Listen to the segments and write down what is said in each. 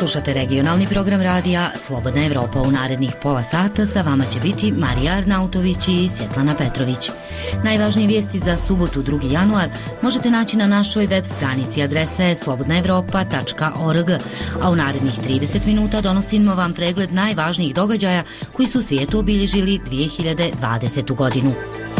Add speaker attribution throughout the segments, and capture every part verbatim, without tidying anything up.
Speaker 1: Slušate regionalni program radija Slobodna Evropa. U narednih pola sata sa vama će biti Marija Arnautović i Svjetlana Petrović. Najvažnije vijesti za subotu drugi januar možete naći na našoj web stranici, adresa je slobodna evropa tačka org, a u narednih trideset minuta donosimo vam pregled najvažnijih događaja koji su u svijetu obilježili dvije hiljade dvadesete. godinu.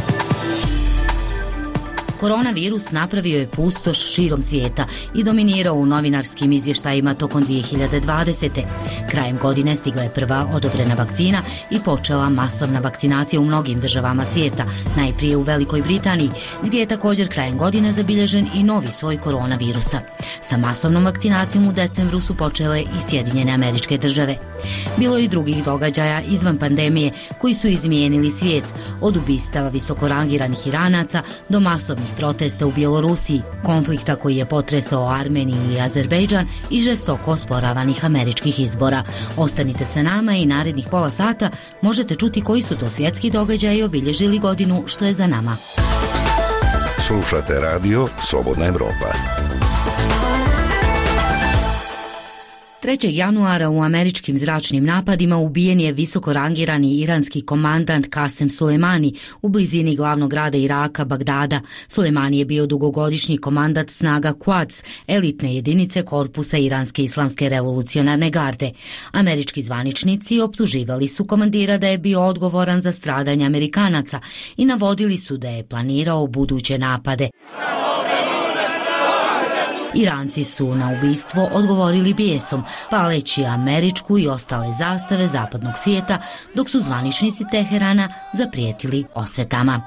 Speaker 1: Koronavirus napravio je pustoš širom svijeta i dominirao u novinarskim izvještajima tokom dvije hiljade dvadesete. Krajem godine stigla je prva odobrena vakcina i počela masovna vakcinacija u mnogim državama svijeta, najprije u Velikoj Britaniji, gdje je također krajem godine zabilježen i novi soj koronavirusa. Sa masovnom vakcinacijom u decembru su počele i Sjedinjene Američke Države. Bilo je i drugih događaja izvan pandemije koji su izmijenili svijet, od ubistava visokorangiranih Iranaca do masovnih protesta u Bjelorusiji, konflikta koji je potresao Armeniju i Azerbejdžan i žestoko osporavanih američkih izbora. Ostanite sa nama i narednih pola sata možete čuti koji su to svjetski događaji obilježili godinu što je za nama.
Speaker 2: Slušate radio Slobodna Evropa.
Speaker 1: trećeg januara u američkim zračnim napadima ubijen je visoko rangirani iranski komandant Kasem Sulejmani u blizini glavnog grada Iraka, Bagdada. Sulejmani je bio dugogodišnji komandant snaga Quds, elitne jedinice korpusa Iranske islamske revolucionarne garde. Američki zvaničnici optuživali su komandira da je bio odgovoran za stradanje Amerikanaca i navodili su da je planirao buduće napade. Iranci su na ubistvo odgovorili bijesom, paleći američku i ostale zastave zapadnog svijeta, dok su zvaničnici Teherana zaprijetili osvetama.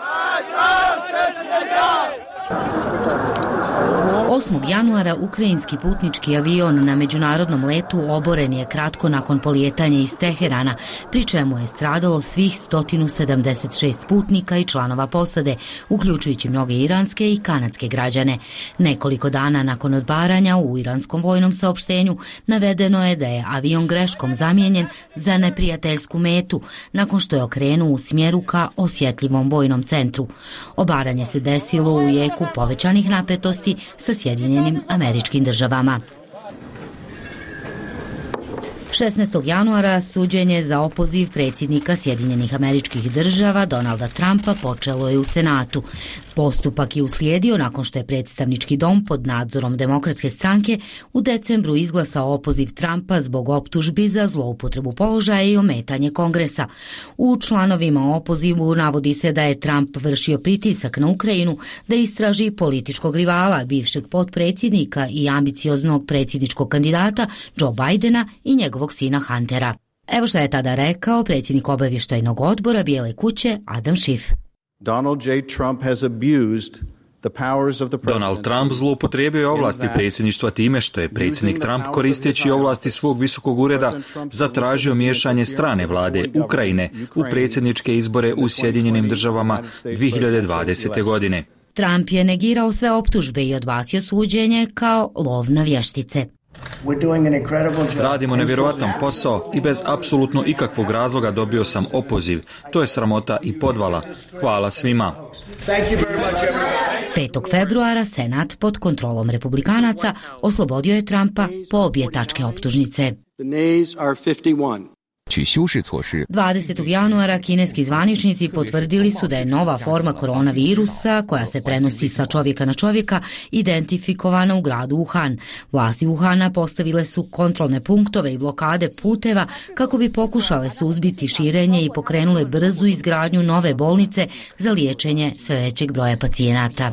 Speaker 1: osmog januara ukrajinski putnički avion na međunarodnom letu oboren je kratko nakon polijetanja iz Teherana, pri čemu je stradalo svih sto sedamdeset šest putnika i članova posade, uključujući mnoge iranske i kanadske građane. Nekoliko dana nakon odbaranja u iranskom vojnom saopštenju navedeno je da je avion greškom zamijenjen za neprijateljsku metu, nakon što je okrenuo u smjeru ka osjetljivom vojnom centru. Obaranje se desilo u jeku povećanih napetosti sa Sjedinjenim Američkim Državama. šesnaestog januara suđenje za opoziv predsjednika Sjedinjenih Američkih Država Donalda Trumpa počelo je u Senatu. Postupak je uslijedio nakon što je predstavnički dom pod nadzorom Demokratske stranke u decembru izglasao opoziv Trumpa zbog optužbi za zloupotrebu položaja i ometanje Kongresa. U članovima opozivu navodi se da je Trump vršio pritisak na Ukrajinu da istraži političkog rivala, bivšeg potpredsjednika i ambicioznog predsjedničkog kandidata Joe Bidena i njegovog sina Huntera. Evo što je tada rekao predsjednik obavještajnog odbora Bijele kuće Adam Schiff.
Speaker 3: Donald J. Trump has abused the powers of the president.
Speaker 4: Donald Trump zloupotrijebio je ovlasti predsjedništva time što je predsjednik Trump, koristeći ovlasti svog visokog ureda, zatražio miješanje strane vlade Ukrajine u predsjedničke izbore u Sjedinjenim Državama dvije hiljade dvadesete. godine.
Speaker 1: Trump je negirao sve optužbe i odbacio suđenje kao lov na vještice.
Speaker 4: Radimo nevjerojatan posao i bez apsolutno ikakvog razloga dobio sam opoziv. To je sramota i podvala. Hvala svima.
Speaker 1: petog februara Senat pod kontrolom republikanaca oslobodio je Trumpa po obje tačke optužnice. dvadesetog januara kineski zvaničnici potvrdili su da je nova forma koronavirusa, koja se prenosi sa čovjeka na čovjeka, identifikovana u gradu Wuhan. Vlasti Wuhana postavile su kontrolne punktove i blokade puteva kako bi pokušale suzbiti širenje i pokrenule brzu izgradnju nove bolnice za liječenje sve većeg broja pacijenata.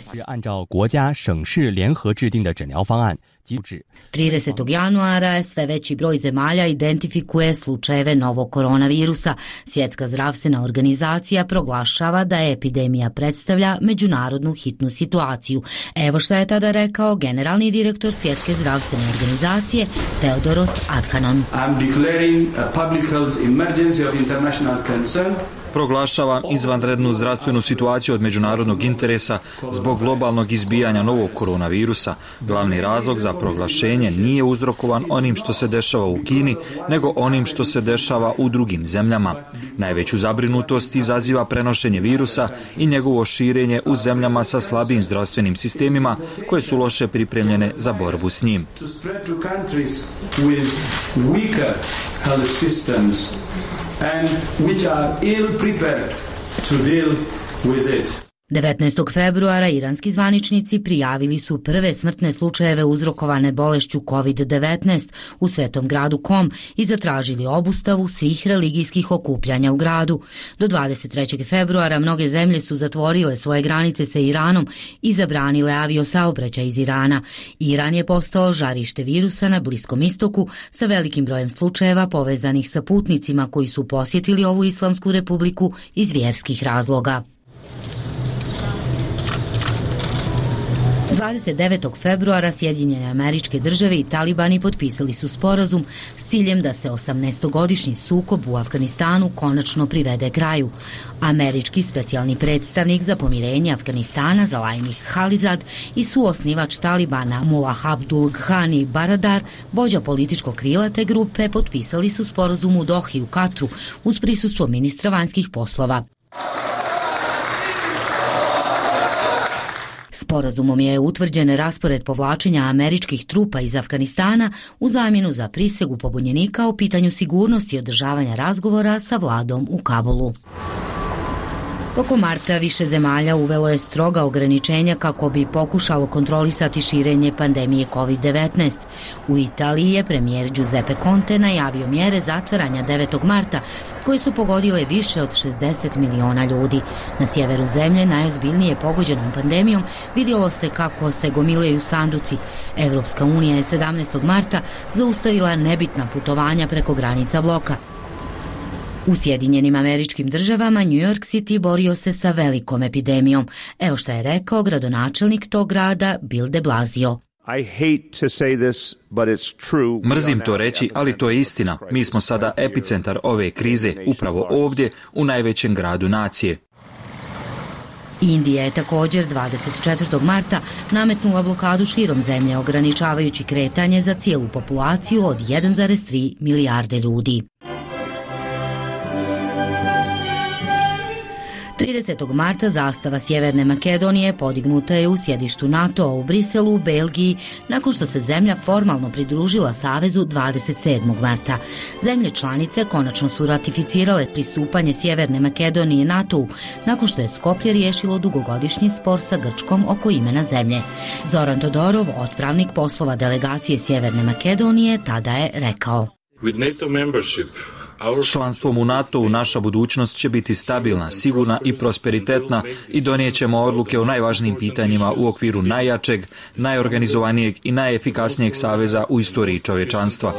Speaker 1: tridesetog januara sve veći broj zemalja identifikuje slučajeve novog koronavirusa. Svjetska zdravstvena organizacija proglašava da epidemija predstavlja međunarodnu hitnu situaciju. Evo što je tada rekao generalni direktor Svjetske zdravstvene organizacije Theodoros Adhanom.
Speaker 5: I'm declaring a public health emergency of international concern
Speaker 4: Proglašavam izvanrednu zdravstvenu situaciju od međunarodnog interesa zbog globalnog izbijanja novog koronavirusa. Glavni razlog za proglašenje nije uzrokovan onim što se dešava u Kini, nego onim što se dešava u drugim zemljama. Najveću zabrinutost izaziva prenošenje virusa i njegovo širenje u zemljama sa slabijim zdravstvenim sistemima koje su loše pripremljene za borbu s njim.
Speaker 5: And which are ill prepared to deal with it.
Speaker 1: devetnaestog februara iranski zvaničnici prijavili su prve smrtne slučajeve uzrokovane bolešću kovid devetnaest u svetom gradu Kom i zatražili obustavu svih religijskih okupljanja u gradu. Do dvadeset trećeg februara mnoge zemlje su zatvorile svoje granice sa Iranom i zabranile aviosaobraćaj iz Irana. Iran je postao žarište virusa na Bliskom istoku sa velikim brojem slučajeva povezanih sa putnicima koji su posjetili ovu islamsku republiku iz vjerskih razloga. dvadeset devetog februara Sjedinjene Američke Države i talibani potpisali su sporazum s ciljem da se osamnaestogodišnji sukob u Afganistanu konačno privede kraju. Američki specijalni predstavnik za pomirenje Afganistana Zalajnih Khalilzad i suosnivač talibana Mullah Abdul Ghani Baradar, vođa političkog krila te grupe, potpisali su sporazum u Dohi u Katru uz prisustvo ministra vanjskih poslova. Sporazumom je utvrđen raspored povlačenja američkih trupa iz Afganistana u zamjenu za prisegu pobunjenika o pitanju sigurnosti i održavanja razgovora sa vladom u Kabulu. Tokom marta više zemalja uvelo je stroga ograničenja kako bi pokušalo kontrolisati širenje pandemije kovid devetnaest. U Italiji je premijer Giuseppe Conte najavio mjere zatvaranja devetog marta koje su pogodile više od šezdeset miliona ljudi. Na sjeveru zemlje, najozbiljnije pogođenom pandemijom, vidjelo se kako se gomilaju sanduci. Evropska unija je sedamnaestog marta zaustavila nebitna putovanja preko granica bloka. U Sjedinjenim Američkim Državama New York City borio se sa velikom epidemijom. Evo šta je rekao gradonačelnik tog grada Bill de Blasio.
Speaker 4: Mrzim to reći, ali to je istina. Mi smo sada epicentar ove krize, upravo ovdje, u najvećem gradu nacije.
Speaker 1: Indija je također dvadeset četvrtog marta nametnula blokadu širom zemlje, ograničavajući kretanje za cijelu populaciju od jedan zarez tri milijarde ljudi. tridesetog marta zastava Sjeverne Makedonije podignuta je u sjedištu NATO-a u Briselu u Belgiji nakon što se zemlja formalno pridružila savezu dvadeset sedmog marta. Zemlje članice konačno su ratificirale pristupanje Sjeverne Makedonije NATO-u nakon što je Skoplje riješilo dugogodišnji spor sa Grčkom oko imena zemlje. Zoran Todorov, otpravnik poslova delegacije Sjeverne Makedonije, tada je rekao:
Speaker 6: With NATO membership,
Speaker 4: S članstvom u NATO-u naša budućnost će biti stabilna, sigurna i prosperitetna i donijet ćemo odluke o najvažnijim pitanjima u okviru najjačeg, najorganizovanijeg i najefikasnijeg saveza u istoriji čovječanstva.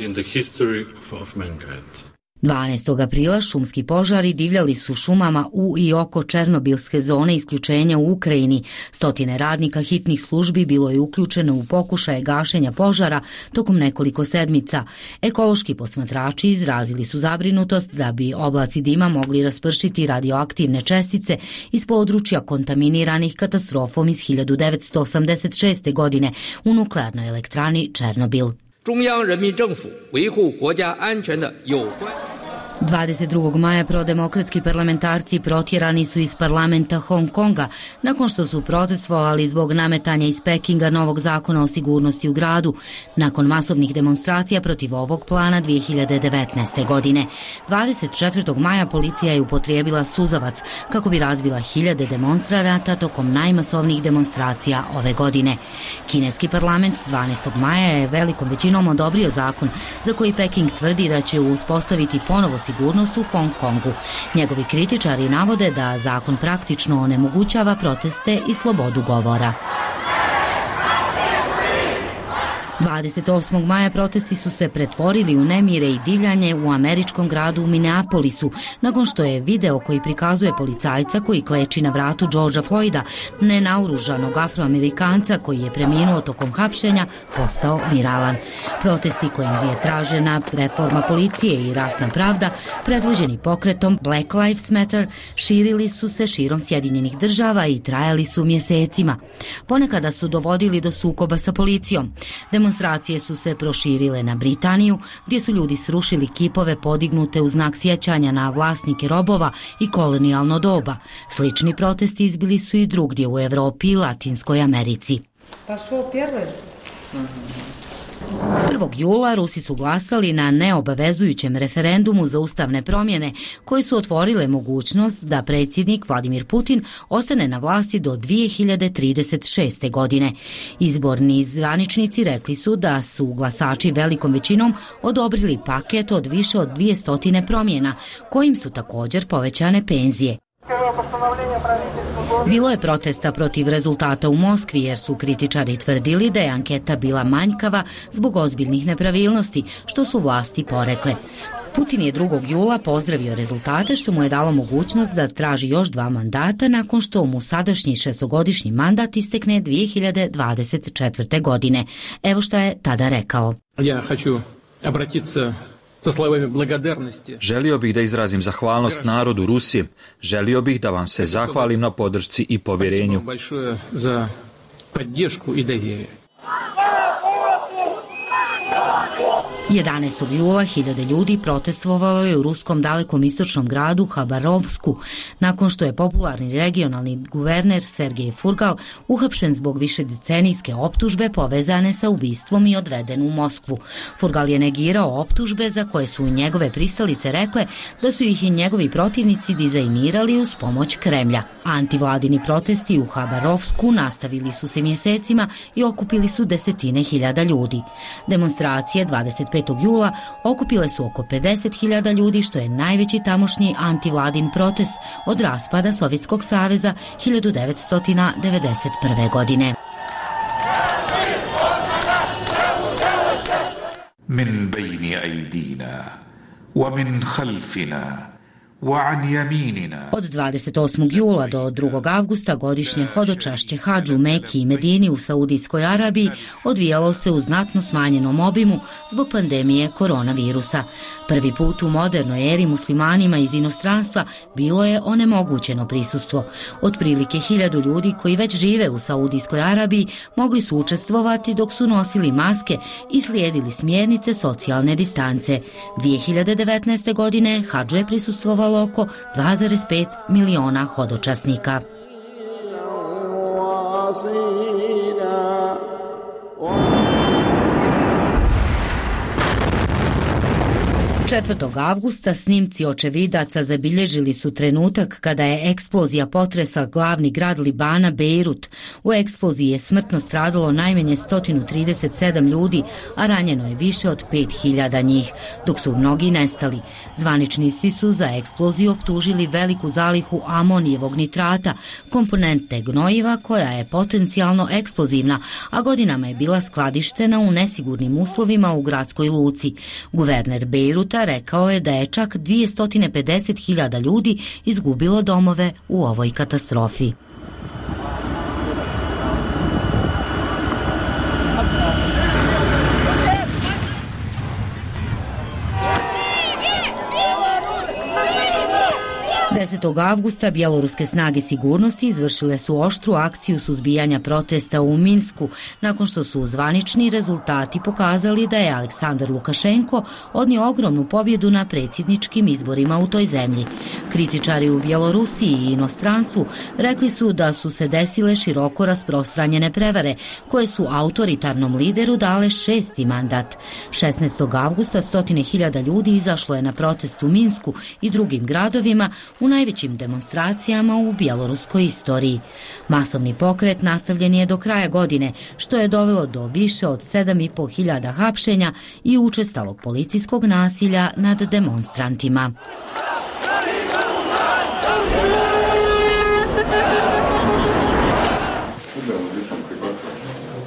Speaker 1: dvanaestog aprila šumski požari divljali su šumama u i oko Černobilske zone isključenja u Ukrajini. Stotine radnika hitnih službi bilo je uključeno u pokušaje gašenja požara tokom nekoliko sedmica. Ekološki posmatrači izrazili su zabrinutost da bi oblaci dima mogli raspršiti radioaktivne čestice iz područja kontaminiranih katastrofom iz hiljadu devetsto osamdeset šeste. godine u nuklearnoj elektrani Černobil. dvadeset drugog maja prodemokratski parlamentarci protjerani su iz parlamenta Hong Konga nakon što su protestovali zbog nametanja iz Pekinga novog zakona o sigurnosti u gradu nakon masovnih demonstracija protiv ovog plana dvije hiljade devetnaeste. godine. dvadeset četvrtog maja policija je upotrijebila suzavac kako bi razbila hiljade demonstranata tokom najmasovnijih demonstracija ove godine. Kineski parlament dvanaestog maja je velikom većinom odobrio zakon za koji Peking tvrdi da će uspostaviti ponovo sigurnost u Hong Kongu. Njegovi kritičari navode da zakon praktično onemogućava proteste i slobodu govora. dvadeset osmog maja protesti su se pretvorili u nemire i divljanje u američkom gradu Minneapolisu, nakon što je video koji prikazuje policajca koji kleči na vratu Georgea Floyda, nenaoružanog Afroamerikanca koji je preminuo tokom hapšenja, postao viralan. Protesti kojim je tražena reforma policije i rasna pravda, predvođeni pokretom Black Lives Matter, širili su se širom Sjedinjenih država i trajali su mjesecima. Ponekada su dovodili do sukoba sa policijom. Demonstracije su se proširile na Britaniju, gdje su ljudi srušili kipove podignute u znak sjećanja na vlasnike robova i kolonijalno doba. Slični protesti izbili su i drugdje u Europi i Latinskoj Americi. prvog jula Rusi su glasali na neobavezujućem referendumu za ustavne promjene koje su otvorile mogućnost da predsjednik Vladimir Putin ostane na vlasti do dvije hiljade trideset šeste. godine. Izborni zvaničnici rekli su da su glasači velikom većinom odobrili paket od više od dvjesto promjena, kojim su također povećane penzije. Bilo je protesta protiv rezultata u Moskvi jer su kritičari tvrdili da je anketa bila manjkava zbog ozbiljnih nepravilnosti, što su vlasti porekle. Putin je drugog jula pozdravio rezultate, što mu je dalo mogućnost da traži još dva mandata nakon što mu sadašnji šestogodišnji mandat istekne dvije hiljade dvadeset četvrte. godine. Evo šta je tada rekao.
Speaker 6: Ja hoću obratiti sa slovima благодарности.
Speaker 4: Želio bih da izrazim zahvalnost narodu Rusije. Želio bih da vam se zahvalim na podršci i povjerenju.
Speaker 6: Большое за поддержку и доверие.
Speaker 1: jedanaestog jula hiljade ljudi protestovalo je u ruskom dalekom istočnom gradu Habarovsku, nakon što je popularni regionalni guverner Sergej Furgal uhapšen zbog višedecenijske optužbe povezane sa ubistvom i odveden u Moskvu. Furgal je negirao optužbe za koje su njegove pristalice rekle da su ih i njegovi protivnici dizajnirali uz pomoć Kremlja. Antivladini protesti u Habarovsku nastavili su se mjesecima i okupili su desetine hiljada ljudi. Demonstracije dvadeset petog jula okupile su oko pedeset hiljada ljudi, što je najveći tamošnji antivladin protest od raspada Sovjetskog saveza hiljadu devetsto devedeset prve. godine.
Speaker 7: Min bejni ajdina, wa min khalfina.
Speaker 1: Od dvadeset osmog jula do drugog avgusta godišnje hodočašće hadžu Meki i Medini u Saudijskoj Arabiji odvijalo se u znatno smanjenom obimu zbog pandemije koronavirusa. Prvi put u modernoj eri muslimanima iz inostranstva bilo je onemogućeno prisustvo. Otprilike hiljadu ljudi koji već žive u Saudijskoj Arabiji mogli su učestvovati dok su nosili maske i slijedili smjernice socijalne distance. dvije hiljade devetnaeste. godine hadžu je prisustvovalo oko dva zarez pet miliona hodočasnika. četvrtog avgusta snimci očevidaca zabilježili su trenutak kada je eksplozija potresla glavni grad Libana, Bejrut. U eksploziji je smrtno stradalo najmanje sto trideset sedam ljudi, a ranjeno je više od pet hiljada njih, dok su mnogi nestali. Zvaničnici su za eksploziju optužili veliku zalihu amonijevog nitrata, komponente gnojiva koja je potencijalno eksplozivna, a godinama je bila skladištena u nesigurnim uslovima u gradskoj luci. Guverner Bejruta rekao je da je čak dvjesto pedeset hiljada ljudi izgubilo domove u ovoj katastrofi. desetog avgusta bjeloruske snage sigurnosti izvršile su oštru akciju suzbijanja protesta u Minsku, nakon što su zvanični rezultati pokazali da je Aleksandar Lukašenko odnio ogromnu pobjedu na predsjedničkim izborima u toj zemlji. Kritičari u Bjelorusiji i inostranstvu rekli su da su se desile široko rasprostranjene prevare, koje su autoritarnom lideru dale šesti mandat. šesnaestog avgusta stotine hiljada ljudi izašlo je na protest u Minsku i drugim gradovima u najvećim demonstracijama u bjeloruskoj istoriji. Masovni pokret nastavljen je do kraja godine, što je dovelo do više od sedam i po hiljada hapšenja i učestalog policijskog nasilja nad demonstrantima.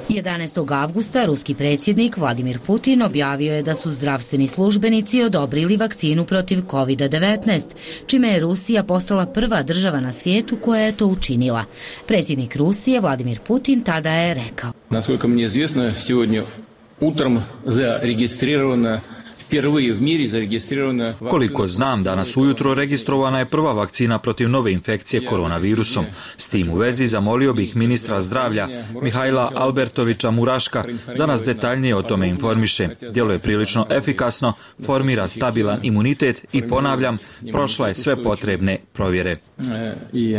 Speaker 1: jedanaestog avgusta ruski predsjednik Vladimir Putin objavio je da su zdravstveni službenici odobrili vakcinu protiv kovid devetnaest, čime je Rusija postala prva država na svijetu koja je to učinila. Predsjednik Rusije Vladimir Putin tada je rekao:
Speaker 6: Насколько мне известно, сегодня утром зарегистрировано впервые в мире зарегистрирована.
Speaker 4: Koliko znam, danas ujutro registrovana je prva vakcina protiv nove infekcije koronavirusom. S tim u vezi zamolio bih ministra zdravlja Mihajla Albertovića Muraška da nas detaljnije o tome informiše. Djelo je prilično efikasno, formira stabilan imunitet i, ponavljam, prošla je sve potrebne provjere.
Speaker 6: I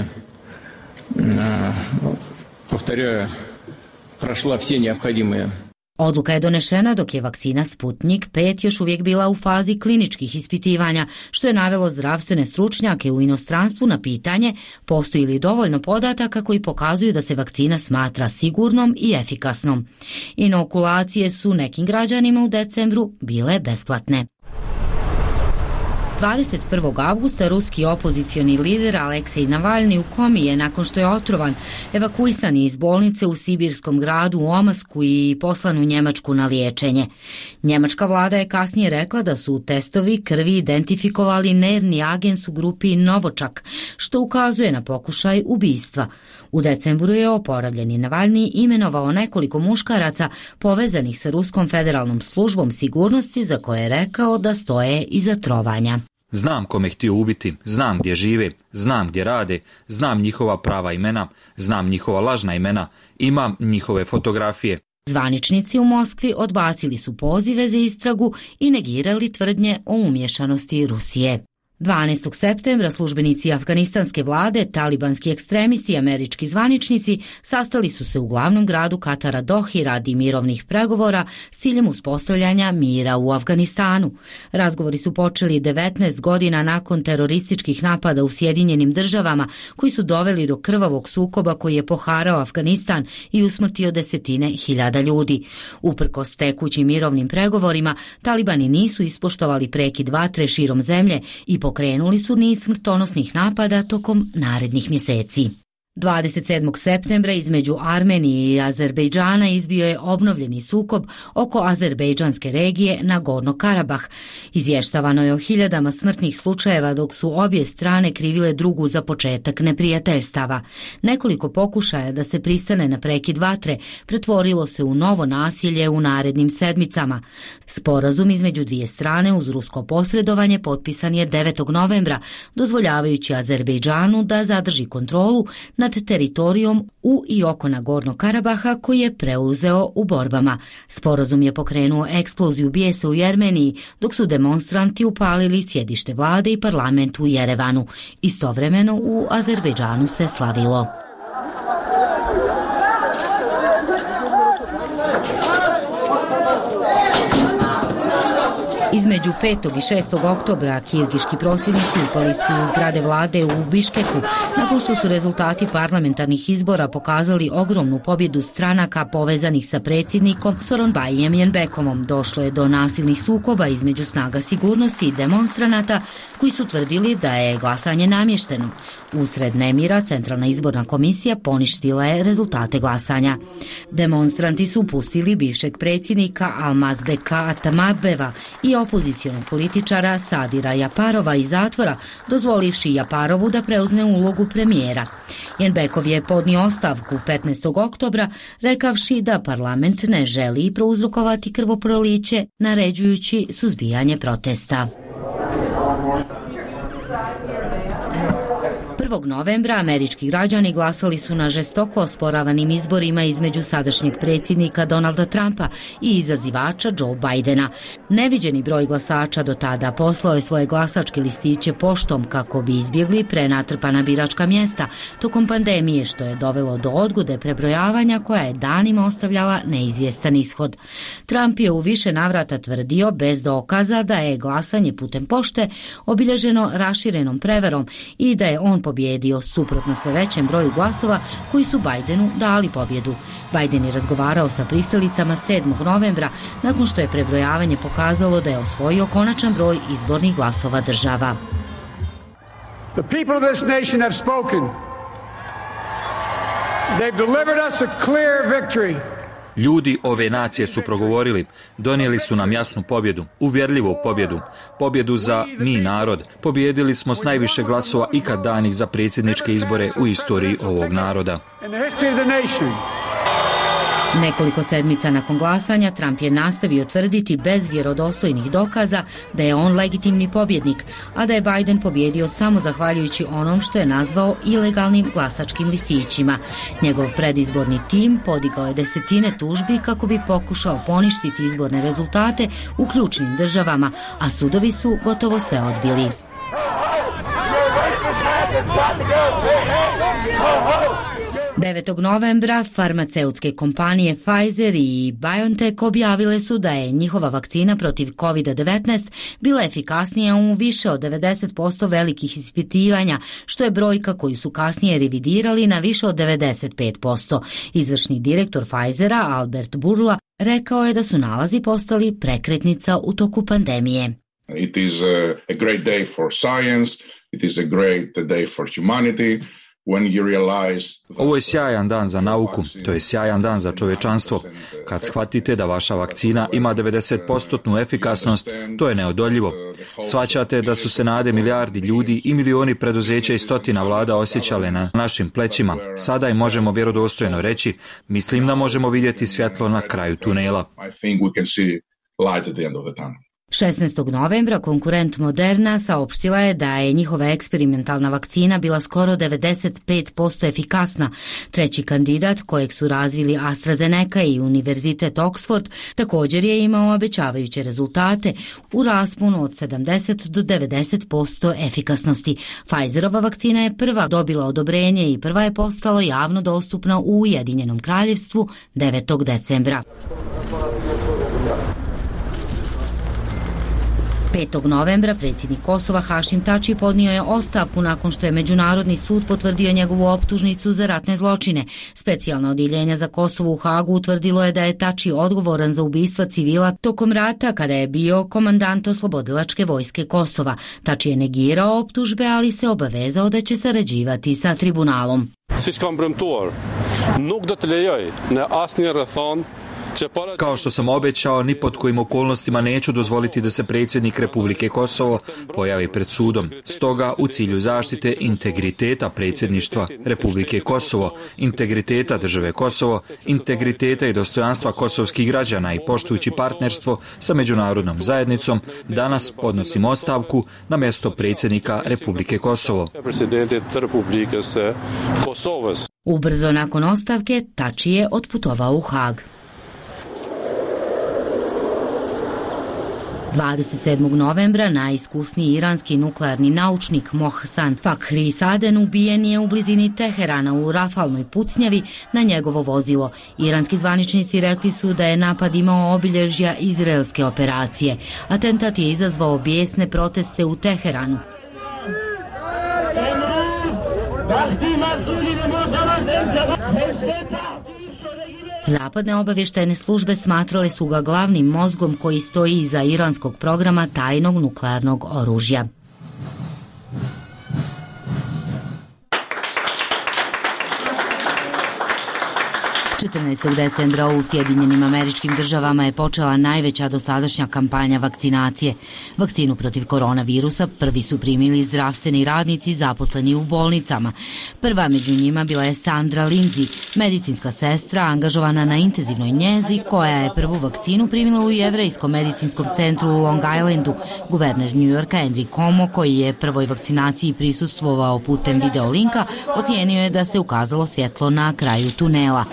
Speaker 6: повторяю, прошла все необходимые.
Speaker 1: Odluka je donešena dok je vakcina Sputnik pet još uvijek bila u fazi kliničkih ispitivanja, što je navelo zdravstvene stručnjake u inostranstvu na pitanje postoji li dovoljno podataka koji pokazuju da se vakcina smatra sigurnom i efikasnom. Inokulacije su nekim građanima u decembru bile besplatne. dvadeset prvog avgusta ruski opozicioni lider Aleksej Navalni u komi je nakon što je otrovan evakuisan iz bolnice u sibirskom gradu Omasku i poslan u Njemačku na liječenje. Njemačka vlada je kasnije rekla da su testovi krvi identifikovali nervni agens u grupi Novočak, što ukazuje na pokušaj ubistva. U decembru je oporavljeni Navalni imenovao nekoliko muškaraca povezanih sa Ruskom federalnom službom sigurnosti za koje je rekao da stoje iza trovanja.
Speaker 4: Znam kome htio ubiti, znam gdje žive, znam gdje rade, znam njihova prava imena, znam njihova lažna imena, imam njihove fotografije.
Speaker 1: Zvaničnici u Moskvi odbacili su pozive za istragu i negirali tvrdnje o umješanosti Rusije. dvanaestog septembra službenici afganistanske vlade, talibanski ekstremisti i američki zvaničnici sastali su se u glavnom gradu Katara Dohi radi mirovnih pregovora s ciljem uspostavljanja mira u Afganistanu. Razgovori su počeli devetnaest godina nakon terorističkih napada u Sjedinjenim državama koji su doveli do krvavog sukoba koji je poharao Afganistan i usmrtio desetine hiljada ljudi. Uprkos tekućim mirovnim pregovorima, talibani nisu ispoštovali prekid vatre širom zemlje i pokrenuli su niz smrtonosnih napada tokom narednih mjeseci. dvadeset sedmog septembra između Armenije i Azerbejdžana izbio je obnovljeni sukob oko azerbejdžanske regije Nagorno Karabah. Izvještavano je o hiljadama smrtnih slučajeva dok su obje strane krivile drugu za početak neprijateljstava. Nekoliko pokušaja da se pristane na prekid vatre pretvorilo se u novo nasilje u narednim sedmicama. Sporazum između dvije strane uz rusko posredovanje potpisan je devetog novembra, dozvoljavajući Azerbejdžanu da zadrži kontrolu nad teritorijom u i oko Nagornog Karabaha koji je preuzeo u borbama. Sporazum je pokrenuo eksploziju bijesa u Jermeniji, dok su demonstranti upalili sjedište vlade i parlament u Jerevanu. Istovremeno u Azerbejdžanu se slavilo. Između petog i šestog oktobra kirgiški prosvjednici upali su u zgrade vlade u Biškeku nakon što su rezultati parlamentarnih izbora pokazali ogromnu pobjedu stranaka povezanih sa predsjednikom Soronbajijem Jeenbekovom. Došlo je do nasilnih sukoba između snaga sigurnosti i demonstranata koji su tvrdili da je glasanje namješteno. Usred nemira Centralna izborna komisija poništila je rezultate glasanja. Demonstranti su pustili bivšeg predsjednika Almazbeka Atamabeva i opozicijonog političara Sadira Japarova iz zatvora, dozvolivši Japarovu da preuzme ulogu premijera. Jeenbekov je podnio ostavku petnaestog oktobra, rekavši da parlament ne želi prouzrokovati krvoproliće, naređujući suzbijanje protesta. prvog novembra američki građani glasali su na žestoko osporavanim izborima između sadašnjeg predsjednika Donalda Trumpa i izazivača Joe Bidena. Neviđeni broj glasača do tada poslao je svoje glasačke listiće poštom kako bi izbjegli prenatrpana biračka mjesta tokom pandemije, što je dovelo do odgode prebrojavanja koja je danima ostavljala neizvjestan ishod. Trump je u više navrata tvrdio bez dokaza da je glasanje putem pošte obilježeno raširenom prevarom i da je on pobjedio suprotno sve većem broju glasova koji su Bidenu dali pobjedu. Biden je razgovarao sa pristalicama sedmog novembra nakon što je prebrojavanje pokazalo da je osvojio konačan broj izbornih glasova država.
Speaker 8: The people of this nation have spoken. They've delivered us a clear victory.
Speaker 4: Ljudi ove nacije su progovorili, donijeli su nam jasnu pobjedu, uvjerljivu pobjedu, pobjedu za mi narod. Pobjedili smo s najviše glasova ikad danih za predsjedničke izbore u istoriji ovog naroda.
Speaker 1: Nekoliko sedmica nakon glasanja Trump je nastavio tvrditi bez vjerodostojnih dokaza da je on legitimni pobjednik, a da je Biden pobjedio samo zahvaljujući onom što je nazvao ilegalnim glasačkim listićima. Njegov predizborni tim podigao je desetine tužbi kako bi pokušao poništiti izborne rezultate u ključnim državama, a sudovi su gotovo sve odbili. devetog novembra farmaceutske kompanije Pfizer i BioNTech objavile su da je njihova vakcina protiv kovid devetnaest bila efikasnija u više od devedeset posto velikih ispitivanja, što je brojka koju su kasnije revidirali na više od devedeset pet posto. Izvršni direktor Pfizera, Albert Bourla, rekao je da su nalazi postali prekretnica u toku pandemije.
Speaker 9: It is a great day for science, it is a great day for humanity.
Speaker 4: Ovo je sjajan dan za nauku, to je sjajan dan za čovječanstvo. Kad shvatite da vaša vakcina ima devedeset posto efikasnost, to je neodoljivo. Shvaćate da su se nade milijardi ljudi i milioni preduzeća i stotina vlada osjećale na našim plećima. Sada im možemo vjerodostojno reći, mislim da možemo vidjeti svjetlo na kraju tunela.
Speaker 1: šesnaestog novembra konkurent Moderna saopštila je da je njihova eksperimentalna vakcina bila skoro devedeset pet posto efikasna. Treći kandidat, kojeg su razvili AstraZeneca i Univerzitet Oxford, također je imao obećavajuće rezultate u rasponu od sedamdeset do devedeset posto efikasnosti. Pfizerova vakcina je prva dobila odobrenje i prva je postala javno dostupna u Ujedinjenom kraljevstvu devetog decembra. petog novembra predsjednik Kosova Hašim Tači podnio je ostavku nakon što je Međunarodni sud potvrdio njegovu optužnicu za ratne zločine. Specijalno odjeljenje za Kosovo u Hagu utvrdilo je da je Tači odgovoran za ubistva civila tokom rata kada je bio komandant Oslobodilačke vojske Kosova. Tači je negirao optužbe, ali se obavezao da će sarađivati sa tribunalom.
Speaker 4: Kao što sam obećao, ni pod kojim okolnostima neću dozvoliti da se predsjednik Republike Kosovo pojavi pred sudom. Stoga, u cilju zaštite integriteta predsjedništva Republike Kosovo, integriteta države Kosovo, integriteta i dostojanstva kosovskih građana i poštujući partnerstvo sa međunarodnom zajednicom, danas podnosim ostavku na mjesto predsjednika Republike Kosovo.
Speaker 1: Ubrzo nakon ostavke, Tači je otputovao u Hag. dvadeset sedmog novembra najiskusniji iranski nuklearni naučnik Mohsan Fakhrizadeh ubijen je u blizini Teherana u rafalnoj pucnjavi na njegovo vozilo. Iranski zvaničnici rekli su da je napad imao obilježja izraelske operacije. Atentat je izazvao bijesne proteste u Teheranu. Zapadne obavještajne službe smatrale su ga glavnim mozgom koji stoji iza iranskog programa tajnog nuklearnog oružja. četrnaestog decembra u Sjedinjenim Američkim Državama je počela najveća dosadašnja kampanja vakcinacije. Vakcinu protiv koronavirusa prvi su primili zdravstveni radnici zaposleni u bolnicama. Prva među njima bila je Sandra Lindsay, medicinska sestra angažovana na intenzivnoj njezi, koja je prvu vakcinu primila u Jevrejskom medicinskom centru u Long Islandu. Guverner New Yorka Andrew Cuomo, koji je prvoj vakcinaciji prisustvovao putem videolinka, ocijenio je da se ukazalo svjetlo na kraju tunela.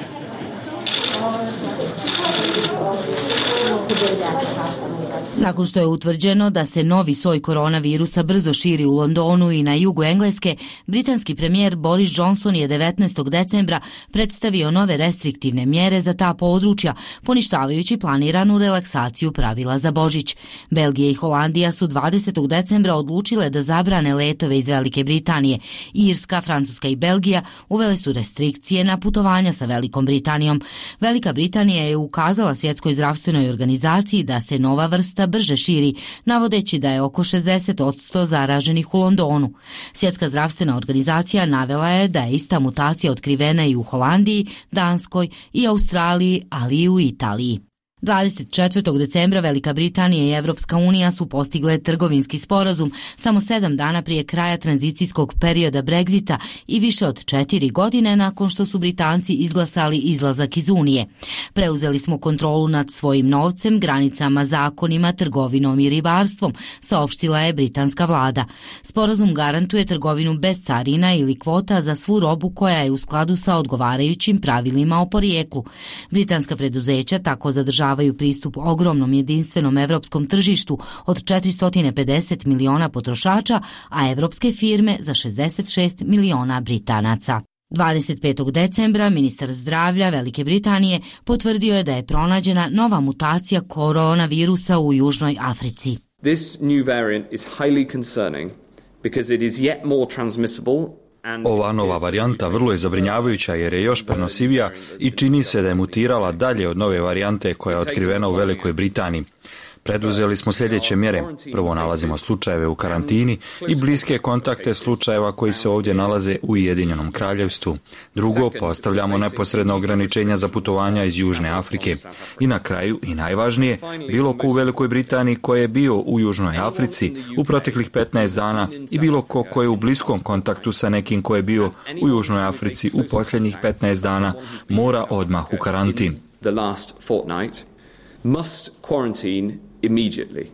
Speaker 1: Nakon što je utvrđeno da se novi soj koronavirusa brzo širi u Londonu i na jugu Engleske, britanski premijer Boris Johnson je devetnaestog decembra predstavio nove restriktivne mjere za ta područja, poništavajući planiranu relaksaciju pravila za Božić. Belgija i Holandija su dvadesetog decembra odlučile da zabrane letove iz Velike Britanije. Irska, Francuska i Belgija uvele su restrikcije na putovanja sa Velikom Britanijom. Velika Britanija je ukazala Svjetskoj zdravstvenoj organizaciji da se nova vrsta brže širi, navodeći da je oko šezdeset posto zaraženih u Londonu. Svjetska zdravstvena organizacija navela je da je ista mutacija otkrivena i u Holandiji, Danskoj i Australiji, ali i u Italiji. dvadeset četvrtog decembra Velika Britanija i Evropska unija su postigle trgovinski sporazum samo sedam dana prije kraja tranzicijskog perioda Brexita i više od četiri godine nakon što su Britanci izglasali izlazak iz Unije. Preuzeli smo kontrolu nad svojim novcem, granicama, zakonima, trgovinom i ribarstvom, saopštila je britanska vlada. Sporazum garantuje trgovinu bez carina ili kvota za svu robu koja je u skladu sa odgovarajućim pravilima o porijeklu. Britanska preduzeća tako zadržavaju pristup ogromnom jedinstvenom evropskom tržištu od četiristo pedeset miliona potrošača, a evropske firme za šezdeset šest miliona Britanaca. dvadeset petog decembra ministar zdravlja Velike Britanije potvrdio je da je pronađena nova mutacija koronavirusa u Južnoj Africi.
Speaker 10: This new variant is highly concerning because it is yet more transmissible.
Speaker 4: Ova nova varijanta vrlo je zabrinjavajuća jer je još prenosivija i čini se da je mutirala dalje od nove varijante koja je otkrivena u Velikoj Britaniji. Preduzeli smo sljedeće mjere. Prvo, nalazimo slučajeve u karantini i bliske kontakte slučajeva koji se ovdje nalaze u Ujedinjenom Kraljevstvu. Drugo, postavljamo neposredna ograničenja za putovanja iz Južne Afrike. I na kraju, i najvažnije, bilo ko u Velikoj Britaniji ko je bio u Južnoj Africi u proteklih petnaest dana i bilo ko ko je u bliskom kontaktu sa nekim ko je bio u Južnoj Africi u posljednjih petnaest dana mora odmah u karantin.
Speaker 10: The last fortnight must quarantine immediately.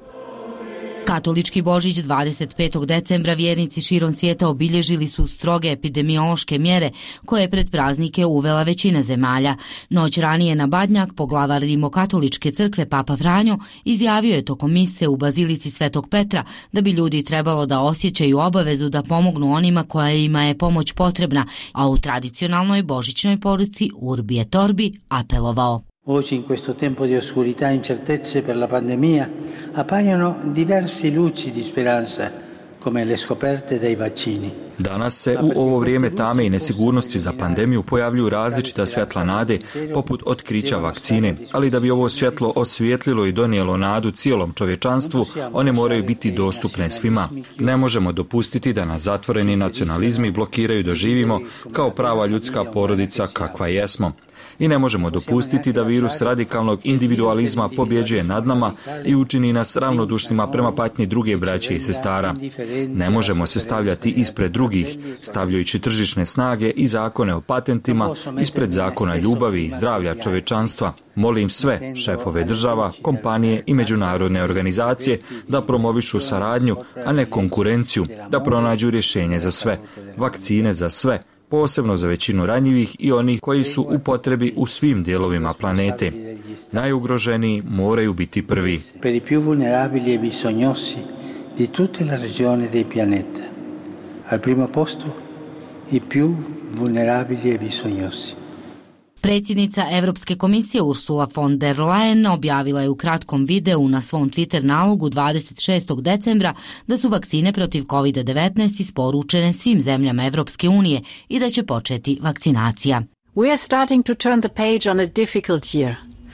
Speaker 1: Katolički Božić dvadeset petog decembra vjernici širom svijeta obilježili su stroge epidemiološke mjere koje je pred praznike uvela većina zemalja. Noć ranije na Badnjak poglavar Rimokatoličke crkve Papa Franjo izjavio je tokom mise u Bazilici Svetog Petra da bi ljudi trebalo da osjećaju obavezu da pomognu onima kojima je pomoć potrebna, a u tradicionalnoj božićnoj poruci Urbi et Orbi apelovao:
Speaker 11: Oggi in questo tempo di oscurità e incertezze per la pandemia appaiono diverse luci di speranza come le scoperte dei vaccini.
Speaker 4: Danas se u ovo vrijeme tame i nesigurnosti za pandemiju pojavljuju različita svjetla nade poput otkrića vakcine, ali da bi ovo svjetlo osvijetlilo i donijelo nadu cijelom čovječanstvu, one moraju biti dostupne svima. Ne možemo dopustiti da nas zatvoreni nacionalizmi blokiraju da živimo kao prava ljudska porodica kakva jesmo. I ne možemo dopustiti da virus radikalnog individualizma pobjeđuje nad nama i učini nas ravnodušnima prema patnji druge braće i sestara. Ne možemo se stavljati ispred drugih, stavljajući tržišne snage i zakone o patentima ispred zakona ljubavi i zdravlja čovječanstva. Molim sve šefove država, kompanije i međunarodne organizacije da promovišu saradnju, a ne konkurenciju, da pronađu rješenje za sve, vakcine za sve, posebno za većinu ranjivih i onih koji su u potrebi u svim dijelovima planete. Najugroženiji moraju biti prvi.
Speaker 11: Per i più vulnerabili e bisognosi di tutte le regioni del pianeta. Al primo posto i più vulnerabili e bisognosi.
Speaker 1: Predsjednica Europske komisije Ursula von der Leyen objavila je u kratkom videu na svom Twitter nalogu dvadeset šestog decembra da su vakcine protiv kovid devetnaest isporučene svim zemljama Evropske unije i da će početi vakcinacija.
Speaker 12: We are starting to turn the page on a difficult year.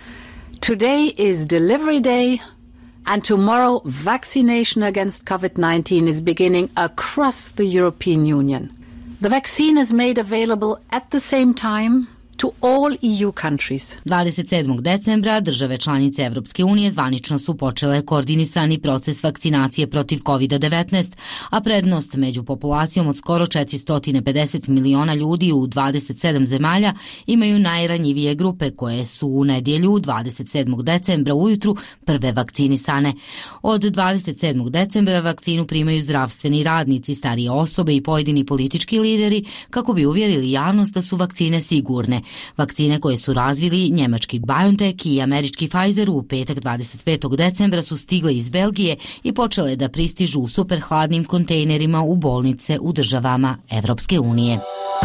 Speaker 12: Today is delivery day and tomorrow vaccination against covid nineteen is beginning across the European Union. The vaccine is made available at the same time to all E U countries.
Speaker 1: dvadeset sedmog decembra države članice Evropske unije zvanično su počele koordinisani proces vakcinacije protiv kovid devetnaest, a prednost među populacijom od skoro četiristo pedeset miliona ljudi u dvadeset sedam zemalja imaju najranjivije grupe koje su u nedjelju dvadeset sedmog decembra ujutru prve vakcinisane. Od dvadeset sedmog decembra vakcinu primaju zdravstveni radnici, starije osobe i pojedini politički lideri kako bi uvjerili javnost da su vakcine sigurne. Vakcine koje su razvili njemački BioNTech i američki Pfizer u petak dvadeset petog decembra su stigle iz Belgije i počele da pristižu u superhladnim kontejnerima u bolnice u državama Evropske unije.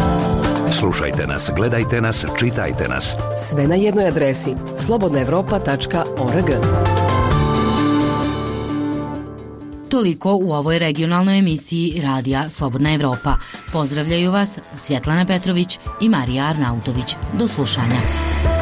Speaker 2: Slušajte nas, gledajte nas, čitajte nas.
Speaker 13: Sve na jednoj adresi slobodna evropa tačka org.
Speaker 1: Toliko u ovoj regionalnoj emisiji Radija Slobodna Evropa. Pozdravljaju vas Svjetlana Petrović i Marija Arnautović. Do slušanja.